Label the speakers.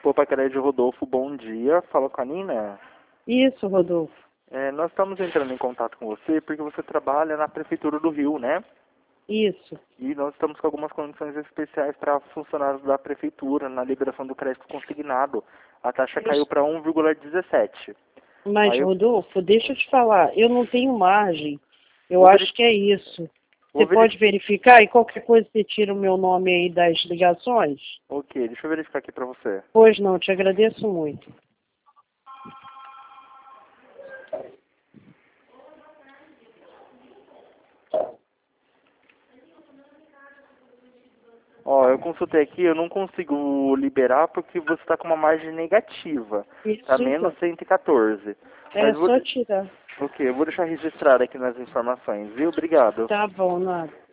Speaker 1: Copa Crédito Rodolfo, bom dia. Fala com a Nina.
Speaker 2: Isso, Rodolfo.
Speaker 1: Nós estamos entrando em contato com você porque você trabalha na Prefeitura do Rio, né?
Speaker 2: Isso.
Speaker 1: E nós estamos com algumas condições especiais para funcionários da Prefeitura na liberação do crédito consignado. A taxa caiu para 1,17.
Speaker 2: Mas, Rodolfo, deixa eu te falar, eu não tenho margem. Eu acho que é isso. Você pode verificar e qualquer coisa você tira o meu nome aí das ligações?
Speaker 1: Ok, deixa eu verificar aqui para você.
Speaker 2: Pois não, te agradeço muito.
Speaker 1: Ó, eu consultei aqui, eu não consigo liberar porque você está com uma margem negativa. Está menos 114.
Speaker 2: É só tirar.
Speaker 1: Ok, eu vou deixar registrado aqui nas informações, viu? Obrigado.
Speaker 2: Tá bom, nada.